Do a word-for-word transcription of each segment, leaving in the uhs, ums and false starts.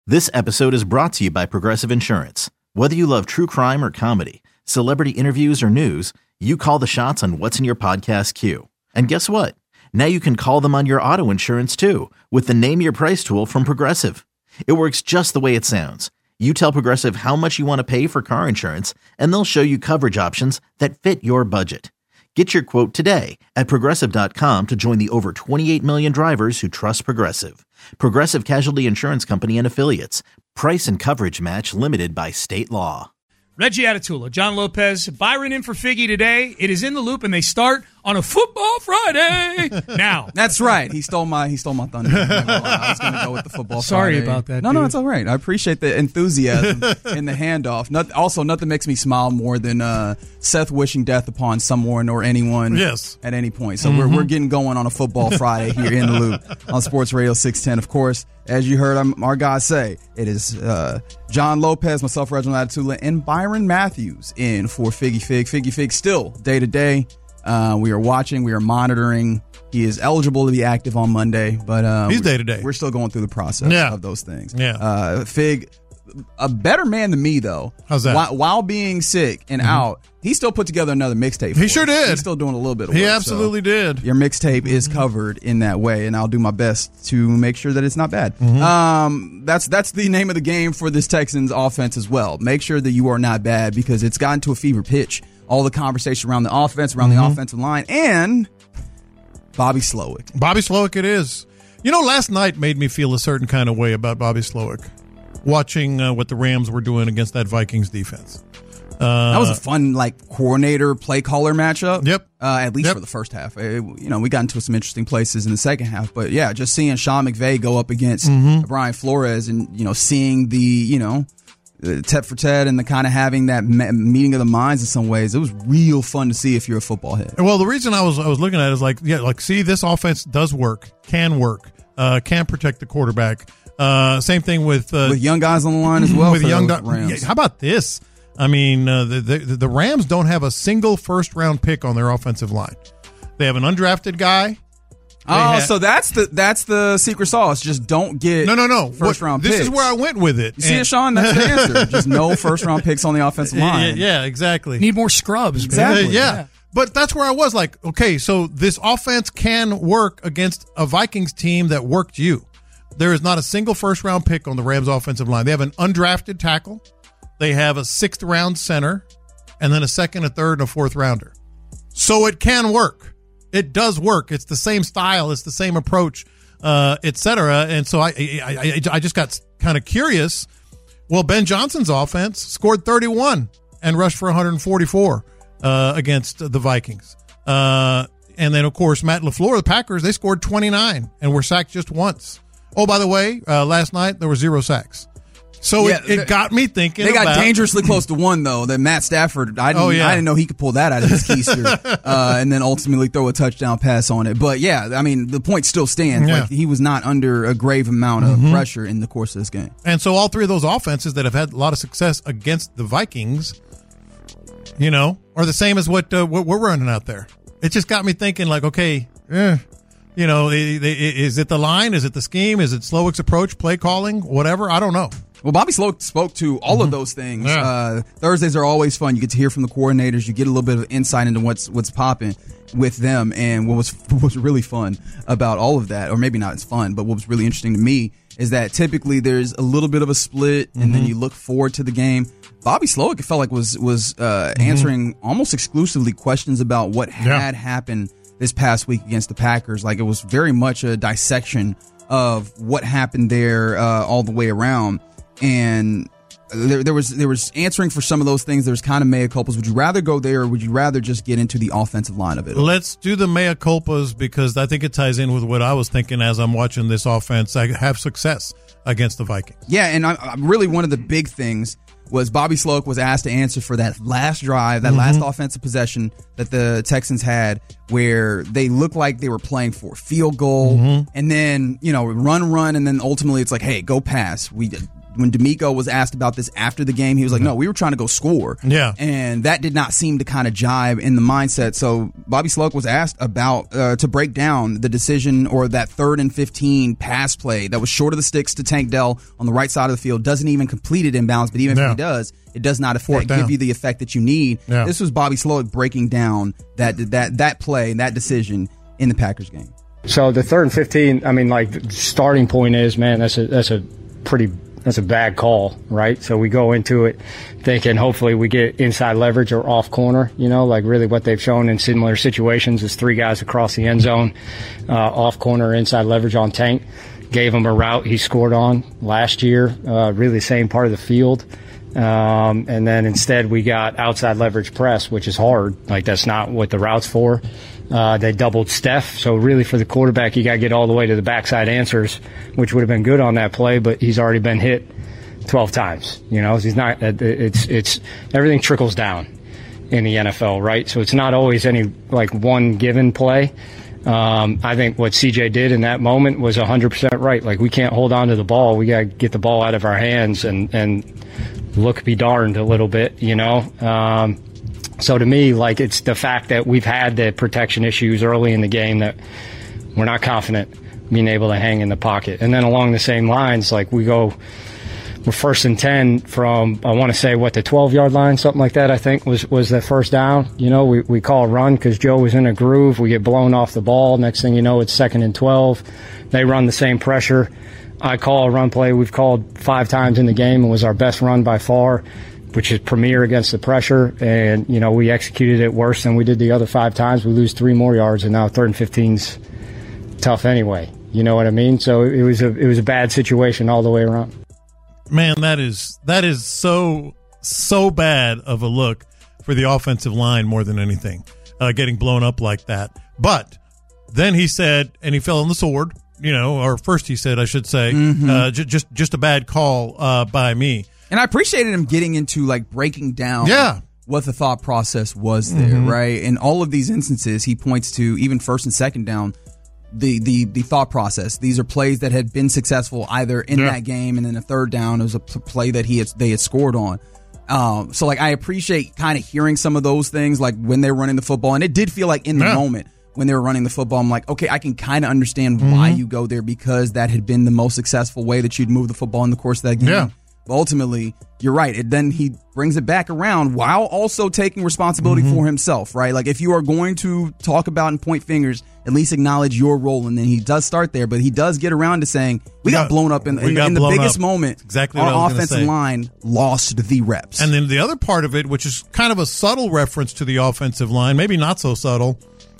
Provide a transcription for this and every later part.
This episode is brought to you by Progressive Insurance. Whether you love true crime or comedy, celebrity interviews or news, you call the shots on what's in your podcast queue. And guess what? Now you can call them on your auto insurance too with the Name Your Price tool from Progressive. It works just the way it sounds. You tell Progressive how much you want to pay for car insurance, and they'll show you coverage options that fit your budget. Get your quote today at Progressive dot com to join the over twenty-eight million drivers who trust Progressive. Progressive Casualty Insurance Company and Affiliates. Price and coverage match limited by state law. Reggie Atatula, John Lopez, Byron in for Figgy today. It is In the Loop, and they start on a Football Friday. Now. That's right. He stole my he stole my thunder. I was going to go with the Football Sorry Friday. about that, No, dude. no, it's all right. I appreciate the enthusiasm and the handoff. Not, also, nothing makes me smile more than uh, Seth wishing death upon someone or anyone yes. at any point. So mm-hmm. we're, we're getting going on a Football Friday here in the Loop on Sports Radio six ten. Of course, as you heard I'm, our guys say, it is uh, John Lopez, myself, Reginald Atatula, and Byron Matthews in for Figgy Fig. Figgy Fig still day to day. Uh, we are watching. We are monitoring. He is eligible to be active on Monday, but uh, he's day to day. We're still going through the process yeah. of those things. Yeah. Uh, Fig, a better man than me though. How's that? While, while being sick and mm-hmm. out, he still put together another mixtape. He sure did. He's still doing a little bit of he work. He absolutely so did. Your mixtape is covered in that way, and I'll do my best to make sure that it's not bad. Mm-hmm. Um, that's that's the name of the game for this Texans offense as well. Make sure that you are not bad because it's gotten to a fever pitch. All the conversation around the offense, around mm-hmm. the offensive line, and Bobby Slowik. Bobby Slowik it is. You know, last night made me feel a certain kind of way about Bobby Slowik, watching uh, what the Rams were doing against that Vikings defense. Uh, that was a fun, like, coordinator, play caller matchup. Yep. Uh, at least yep. for the first half. It, you know, we got into some interesting places in the second half. But, yeah, just seeing Sean McVay go up against mm-hmm. Brian Flores and, you know, seeing the, you know, Ted for Ted and the kind of having that meeting of the minds in some ways. It was real fun to see if you're a football head. Well, the reason I was I was looking at it is like, yeah, like, see, this offense does work, can work, uh, can protect the quarterback. Uh, same thing with uh, with young guys on the line as well. With for young those do- Rams. Yeah, how about this? I mean, uh, the, the the Rams don't have a single first round pick on their offensive line. They have an undrafted guy. Oh, have, so that's the that's the secret sauce. Just don't get no, no, no first what, round this picks. This is where I went with it. You see it, Sean? That's the answer. Just no first round picks on the offensive line. Yeah, yeah exactly. Need more scrubs. Exactly. Uh, yeah. yeah. But that's where I was like, okay, so this offense can work against a Vikings team that worked you. There is not a single first round pick on the Rams offensive line. They have an undrafted tackle. They have a sixth round center, and then a second, a third, and a fourth rounder. So it can work. It does work. It's the same style. It's the same approach, uh, et cetera. And so I, I, I, I just got kind of curious. Well, Ben Johnson's offense scored thirty-one and rushed for one hundred forty-four uh, against the Vikings. Uh, and then, of course, Matt LaFleur, the Packers, they scored twenty-nine and were sacked just once. Oh, by the way, uh, last night there were zero sacks. So yeah, it, it got me thinking. They got about, dangerously close to one though. That Matt Stafford, I didn't, oh, yeah. I didn't know he could pull that out of his keister, uh, and then ultimately throw a touchdown pass on it. But yeah, I mean the point still stands. Yeah. Like, he was not under a grave amount of mm-hmm. pressure in the course of this game. And so all three of those offenses that have had a lot of success against the Vikings, you know, are the same as what uh, what we're running out there. It just got me thinking, like, okay, eh, you know, is it the line? Is it the scheme? Is it Slowik's approach, play calling, whatever? I don't know. Well, Bobby Slowik spoke to all mm-hmm. of those things. Yeah. Uh, Thursdays are always fun. You get to hear from the coordinators. You get a little bit of insight into what's what's popping with them. And what was what was really fun about all of that, or maybe not as fun, but what was really interesting to me is that typically there's a little bit of a split, and mm-hmm. then you look forward to the game. Bobby Slowik, it felt like was was uh, mm-hmm. answering almost exclusively questions about what yeah. had happened this past week against the Packers. Like, it was very much a dissection of what happened there uh, all the way around. And there, there was there was answering for some of those things. There was kind of mea culpas. Would you rather go there, or would you rather just get into the offensive line of it? Let's do the mea culpas, because I think it ties in with what I was thinking as I'm watching this offense I have success against the Vikings. Yeah, and I, I really one of the big things was Bobby Slowik was asked to answer for that last drive, that mm-hmm. last offensive possession that the Texans had, where they looked like they were playing for a field goal, mm-hmm. and then, you know, run, run, and then ultimately it's like, hey, go pass. We when D'Amico was asked about this after the game, he was like, no, we were trying to go score. Yeah. And that did not seem to kind of jive in the mindset. So Bobby Slowik was asked about, uh, to break down the decision or that third and fifteen pass play that was short of the sticks to Tank Dell on the right side of the field, doesn't even complete it in bounds, but even yeah. if he does, it does not affect, give you the effect that you need. Yeah. This was Bobby Slowik breaking down that, that, that play and that decision in the Packers game. So the third and fifteen, I mean, like, the starting point is, man, that's a that's a pretty that's a bad call, right? So we go into it thinking hopefully we get inside leverage or off corner, you know, like really what they've shown in similar situations is three guys across the end zone, uh, off corner, inside leverage on Tank. Gave him a route he scored on last year, uh, really same part of the field. Um, and then instead we got outside leverage press, which is hard. Like, that's not what the route's for. Uh, they doubled Steph. So really for the quarterback, you got to get all the way to the backside answers, which would have been good on that play, but he's already been hit twelve times. You know, he's not, it's, it's, everything trickles down in the N F L, right? So it's not always any, like, one given play. Um, I think what C J did in that moment was one hundred percent right. Like, we can't hold on to the ball. We got to get the ball out of our hands and, and look be darned a little bit, you know? Um, So to me, like, it's the fact that we've had the protection issues early in the game that we're not confident being able to hang in the pocket. And then along the same lines, like, we go, we're first and ten from, I want to say, what, the twelve-yard line, something like that, I think, was, was the first down. You know, we, we call a run because Joe was in a groove. We get blown off the ball. Next thing you know, it's second and twelve. They run the same pressure. I call a run play we've called five times in the game. It was our best run by far, which is premier against the pressure, and, you know, we executed it worse than we did the other five times. We lose three more yards, and now third and fifteen's tough anyway. You know what I mean? So it was a it was a bad situation all the way around. Man, that is that is so so bad of a look for the offensive line more than anything, uh, getting blown up like that. But then he said, and he fell on the sword. You know, or first he said, I should say, mm-hmm. uh, j- just just a bad call uh, by me. And I appreciated him getting into, like, breaking down yeah. what the thought process was there, mm-hmm. right? In all of these instances, he points to, even first and second down, the the the thought process. These are plays that had been successful either in yeah. that game, and then a third down, it was a play that he had, they had scored on. Um, so, like, I appreciate kind of hearing some of those things, like when they were running the football. And it did feel like in the yeah. moment when they were running the football, I'm like, okay, I can kind of understand mm-hmm. why you go there, because that had been the most successful way that you'd move the football in the course of that game. Yeah. But ultimately, you're right. It, then he brings it back around while also taking responsibility mm-hmm. for himself, right? Like, if you are going to talk about and point fingers, at least acknowledge your role. And then he does start there, but he does get around to saying, we got, got blown up in, in, in the biggest up. moment. Exactly our what offensive line lost the reps. And then the other part of it, which is kind of a subtle reference to the offensive line, maybe not so subtle,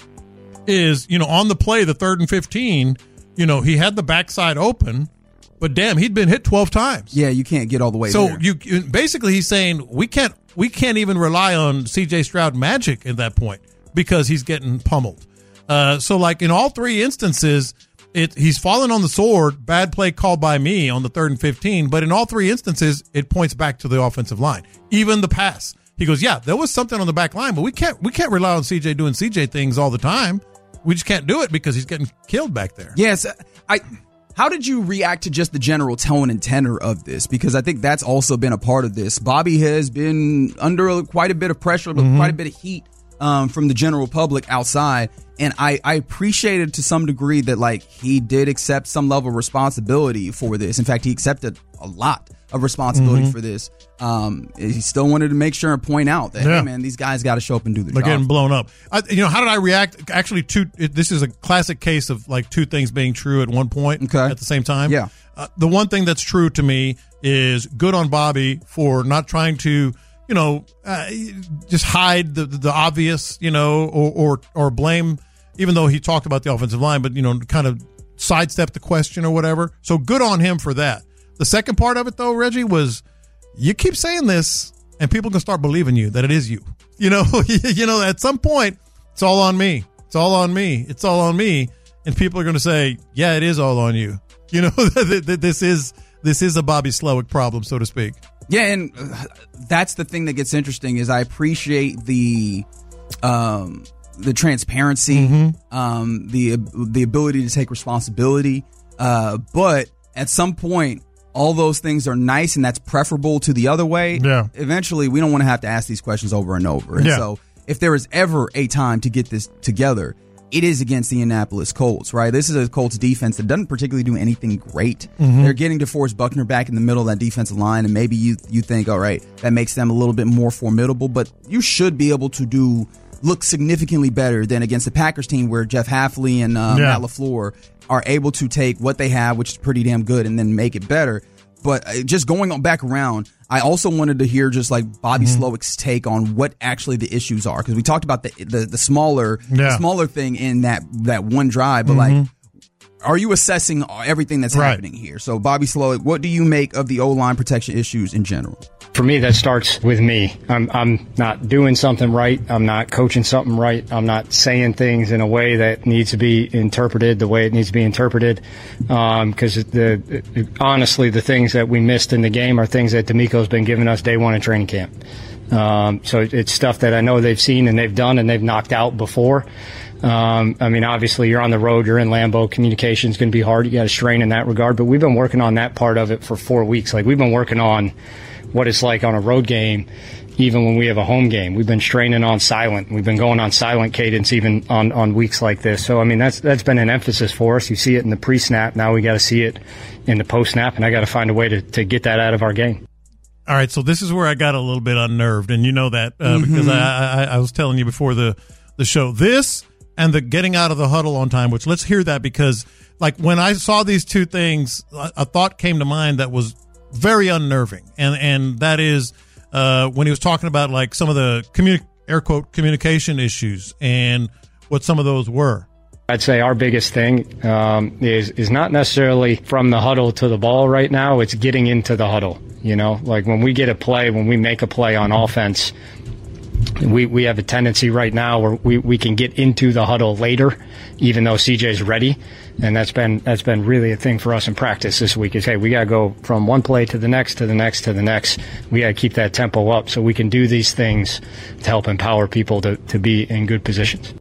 is, you know, on the play, the third and fifteen, you know, he had the backside open, but damn, he'd been hit twelve times. Yeah, you can't get all the way so there. So you basically he's saying we can't we can't even rely on C J Stroud magic at that point because he's getting pummeled. Uh, so like in all three instances, it he's fallen on the sword. Bad play called by me on the third and fifteen, but in all three instances, it points back to the offensive line. Even the pass, he goes, yeah, there was something on the back line, but we can't we can't rely on C J doing C J things all the time. We just can't do it because he's getting killed back there. Yes, I. How did you react to just the general tone and tenor of this? Because I think that's also been a part of this. Bobby has been under quite a bit of pressure, mm-hmm. quite a bit of heat um, from the general public outside. And I, I appreciated to some degree that, like, he did accept some level of responsibility for this. In fact, he accepted a lot of responsibility mm-hmm. for this. Um, he still wanted to make sure and point out that, yeah. hey, man, these guys got to show up and do the They're job. They're getting blown up. I, you know, how did I react? Actually, two. It, this is a classic case of, like, two things being true at one point okay. at the same time. Yeah. Uh, the one thing that's true to me is good on Bobby for not trying to, you know, uh, just hide the, the obvious, you know, or, or, or blame, even though he talked about the offensive line, but, you know, kind of sidestep the question or whatever. So good on him for that. The second part of it, though, Reggie, was you keep saying this and people can start believing you that it is you. You know, you know, at some point, it's all on me. It's all on me. It's all on me. And people are going to say, yeah, it is all on you. You know, this is this is a Bobby Slowik problem, so to speak. Yeah, and that's the thing that gets interesting is I appreciate the um, the transparency, mm-hmm. um, the the ability to take responsibility. Uh, but at some point, all those things are nice and that's preferable to the other way, yeah. eventually we don't want to have to ask these questions over and over. And yeah. so if there is ever a time to get this together, it is against the Indianapolis Colts, right? This is a Colts defense that doesn't particularly do anything great. Mm-hmm. They're getting DeForest Buckner back in the middle of that defensive line, and maybe you you think, all right, that makes them a little bit more formidable, but you should be able to do look significantly better than against the Packers team where Jeff Hafley and uh, yeah. Matt LaFleur are able to take what they have, which is pretty damn good, and then make it better. But just going on back around, I also wanted to hear just like Bobby mm-hmm. Slowick's take on what actually the issues are, because we talked about the the, the smaller yeah. the smaller thing in that that one drive, but mm-hmm. like, are you assessing everything that's right. happening here? So Bobby Slowick, what do you make of the O-line protection issues in general? For me, that starts with me. I'm I'm not doing something right. I'm not coaching something right. I'm not saying things in a way that needs to be interpreted the way it needs to be interpreted. Because um, the it, honestly, the things that we missed in the game are things that D'Amico's been giving us day one in training camp. Um, so it's stuff that I know they've seen and they've done and they've knocked out before. Um, I mean, obviously, you're on the road, you're in Lambeau. Communication's going to be hard. You got to strain in that regard. But we've been working on that part of it for four weeks. Like, we've been working on what it's like on a road game, even when we have a home game. We've been straining on silent. We've been going on silent cadence even on, on weeks like this. So, I mean, that's that's been an emphasis for us. You see it in the pre-snap. Now we got to see it in the post-snap, and I got to find a way to, to get that out of our game. All right, so this is where I got a little bit unnerved, and you know that uh, mm-hmm. because I, I, I was telling you before the, the show. This and the getting out of the huddle on time, which let's hear that, because like when I saw these two things, a, a thought came to mind that was very unnerving, and and that is uh, when he was talking about like some of the communi- air quote communication issues and what some of those were. I'd say our biggest thing um, is is not necessarily from the huddle to the ball right now. It's getting into the huddle. You know, like when we get a play, when we make a play on offense, we we have a tendency right now where we, we can get into the huddle later, even though C J's ready. And that's been that's been really a thing for us in practice this week is, hey, we got to go from one play to the next, to the next, to the next. We got to keep that tempo up so we can do these things to help empower people to, to be in good positions.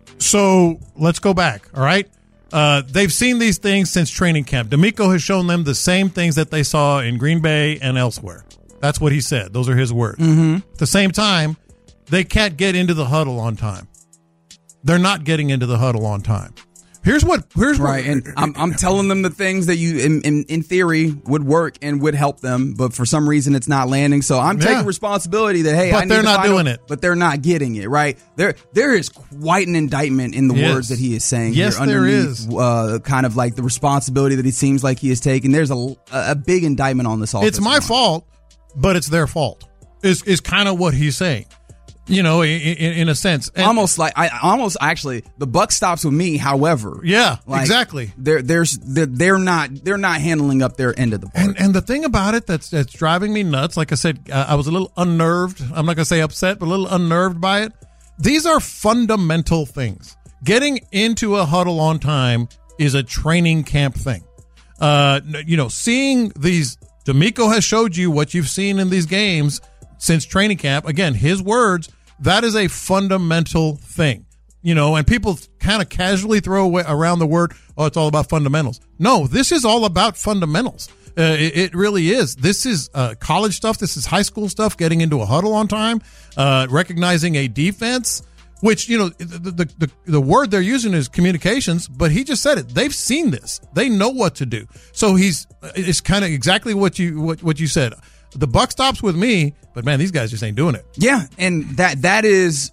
So let's go back, all right? Uh, they've seen these things since training camp. D'Amico has shown them the same things that they saw in Green Bay and elsewhere. That's what he said. Those are his words. Mm-hmm. At the same time, they can't get into the huddle on time. They're not getting into the huddle on time. Here's what. Here's right, what, and I'm, I'm telling them the things that you, in, in in theory, would work and would help them, but for some reason it's not landing. So I'm Yeah. taking responsibility that hey, But I need they're to not find doing out- it. But they're not getting it right. There, there is quite an indictment in the Yes. words that he is saying. Yes, here there underneath, is. Uh, kind of like the responsibility that it seems like he is taking. There's a a big indictment on this. it's my line. fault, but it's their fault. Is is kind of what he's saying. You know, in, in, in a sense, and, almost like I almost actually the buck stops with me. However, yeah, like, exactly. They're there's they're, they're not they're not handling up their end of the bargain. And and the thing about it that's that's driving me nuts, like I said, uh, I was a little unnerved. I'm not going to say upset, but a little unnerved by it. These are fundamental things. Getting into a huddle on time is a training camp thing. Uh, you know, seeing these, D'Amico has showed you what you've seen in these games since training camp. Again, his words, that is a fundamental thing. You know, and people kind of casually throw away around the word, oh, it's all about fundamentals. No, this is all about fundamentals. Uh, it, it really is. This is uh, college stuff. This is high school stuff, getting into a huddle on time, uh, recognizing a defense, which, you know, the, the, the, the word they're using is communications, but he just said it. They've seen this. They know what to do. So he's, it's kind of exactly what you, what, what you said. The buck stops with me, but man, these guys just ain't doing it. Yeah, and that that is,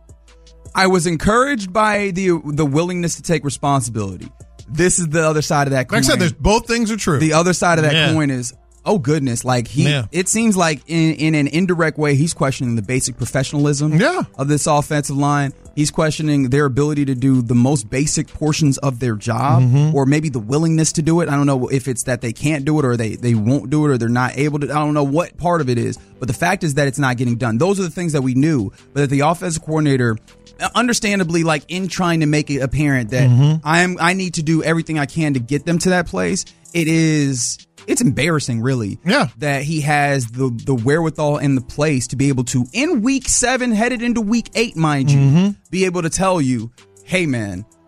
I was encouraged by the the willingness to take responsibility. This is the other side of that coin. Like I said, there's both things are true. The other side of that Yeah. coin is, oh goodness, like he, Yeah. it seems like in, in an indirect way, he's questioning the basic professionalism Yeah. of this offensive line. He's questioning their ability to do the most basic portions of their job, Mm-hmm. or maybe the willingness to do it. I don't know if it's that they can't do it or they, they won't do it or they're not able to. I don't know what part of it is, but the fact is that it's not getting done. Those are the things that we knew, but that the offensive coordinator, understandably, like in trying to make it apparent that Mm-hmm. I'm, I need to do everything I can to get them to that place. It is, it's embarrassing, really. Yeah. That he has the the wherewithal and the place to be able to, in week seven, headed into week eight, mind you, Mm-hmm. be able to tell you, hey, man,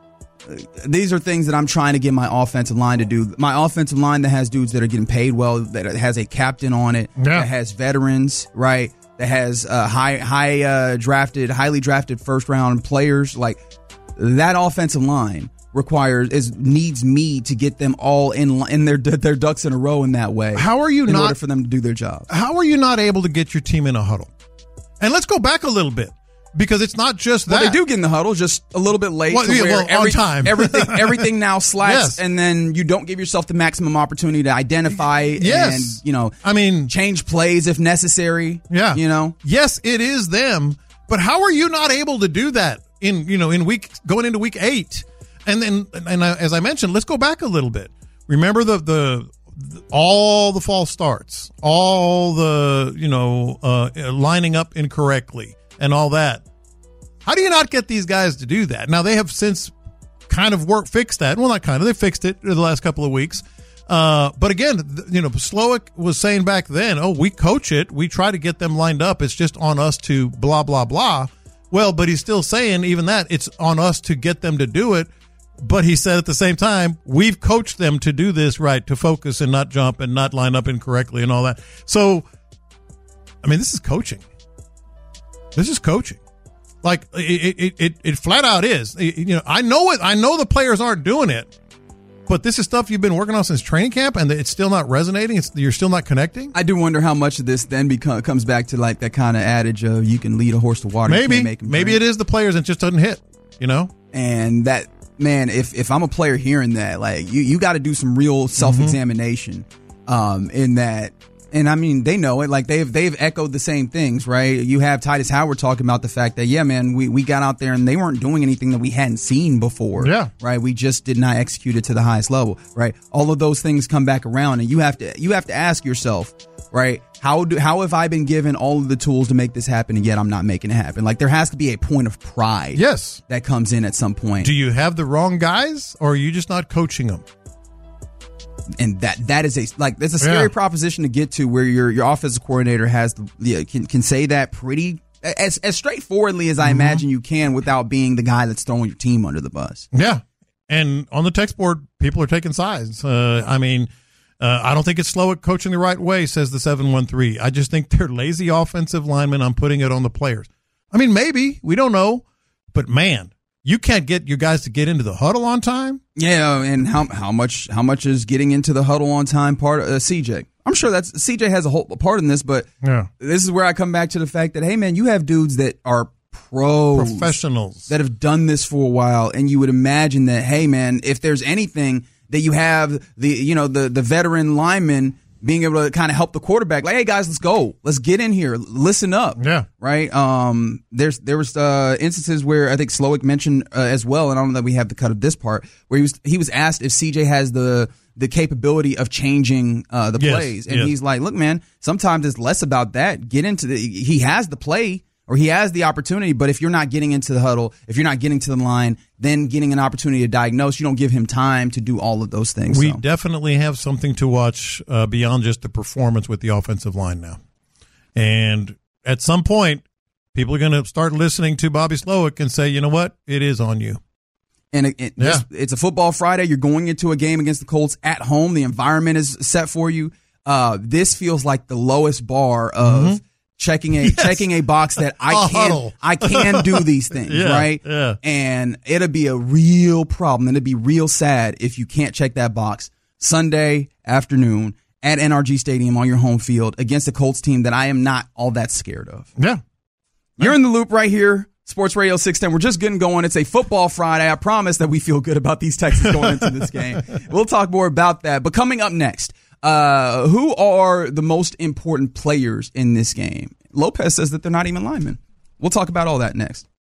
these are things that I'm trying to get my offensive line to do. My offensive line that has dudes that are getting paid well, that has a captain on it, yeah. that has veterans, right? That has uh, high, high uh, drafted, highly drafted first round players. Like that offensive line requires is needs me to get them all in in their their ducks in a row in that way. How are you in not order for them to do their job? How are you not able to get your team in a huddle? And let's go back a little bit. Because it's not just that. Well, they do get in the huddle, just a little bit late. Well, to yeah, where well, every, on time. everything, everything now slacks, Yes. and then you don't give yourself the maximum opportunity to identify Yes. and, you know, I mean, change plays if necessary. Yeah. You know? Yes, it is them, but how are you not able to do that in, you know, in week, going into week eight? And then, and as I mentioned, let's go back a little bit. Remember the, the, all the false starts, all the, you know, uh, lining up incorrectly and all that. How do you not get these guys to do that? Now, they have since kind of work fixed that. Well, not kind of. They fixed it in the last couple of weeks. Uh, but again, th- you know, Slowick was saying back then, oh, we coach it. We try to get them lined up. It's just on us to blah, blah, blah. Well, but he's still saying even that it's on us to get them to do it. But he said at the same time, we've coached them to do this right, to focus and not jump and not line up incorrectly and all that. So, I mean, this is coaching. This is coaching. Like it, it, it, it flat out is. You know, I know it. I know the players aren't doing it, but this is stuff you've been working on since training camp, and it's still not resonating. It's you're still not connecting. I do wonder how much of this then become, comes back to like that kind of adage of you can lead a horse to water. Maybe, you can't make him maybe drink. it is the players and it just doesn't hit. You know, and that man, if if I'm a player hearing that, like you, you got to do some real self examination. Mm-hmm. Um, in that. And I mean, they know it. Like they've they've echoed the same things, right? You have Titus Howard talking about the fact that, yeah, man, we, we got out there and they weren't doing anything that we hadn't seen before. Yeah. Right. We just did not execute it to the highest level. Right. All of those things come back around, and you have to you have to ask yourself, right? How do how have I been given all of the tools to make this happen, and yet I'm not making it happen? Like there has to be a point of pride. Yes. That comes in at some point. Do you have the wrong guys, or are you just not coaching them? And that that is a like that's a scary Yeah. proposition to get to, where your your offensive coordinator has the yeah, can can say that pretty as as straightforwardly as I Mm-hmm. imagine you can without being the guy that's throwing your team under the bus. Yeah. And on the text board, people are taking sides. Uh, I mean, uh, I don't think it's Slowick coaching the right way, says the seven one three. I just think they're lazy offensive linemen. I'm putting it on the players. I mean, maybe. We don't know. But, man, you can't get your guys to get into the huddle on time? Yeah, and how how much how much is getting into the huddle on time part of uh, C J? I'm sure that's C J has a whole part in this, but Yeah. this is where I come back to the fact that, hey, man, you have dudes that are pros, Professionals. that have done this for a while, and you would imagine that, hey, man, if there's anything that you have the you know the the veteran lineman being able to kind of help the quarterback, like, hey guys, let's go, let's get in here, listen up, Yeah. right. Um, there's there was uh, instances where I think Slowick mentioned uh, as well, and I don't know that we have the cut of this part, where he was he was asked if C J has the the capability of changing uh, the Yes, plays, and yes. he's like, look, man, sometimes it's less about that. Get into the he has the play. Or he has the opportunity, but if you're not getting into the huddle, if you're not getting to the line, then getting an opportunity to diagnose, you don't give him time to do all of those things. We so. definitely have something to watch uh, beyond just the performance with the offensive line now. And at some point, people are going to start listening to Bobby Slowick and say, you know what? It is on you. And it, it, Yeah. this, it's a football Friday. You're going into a game against the Colts at home. The environment is set for you. Uh, this feels like the lowest bar of Mm-hmm. checking a checking a box that I A can huddle. I can do these things, Yeah, right? yeah. And it'll be a real problem, and it'll be real sad if you can't check that box Sunday afternoon at N R G Stadium on your home field against a Colts team that I am not all that scared of. Yeah. You're in the loop right here. Sports Radio six ten. We're just getting going. It's a football Friday. I promise that we feel good about these Texans going into this game. We'll talk more about that. But coming up next, uh, who are the most important players in this game? Lopez says that they're not even linemen. We'll talk about all that next.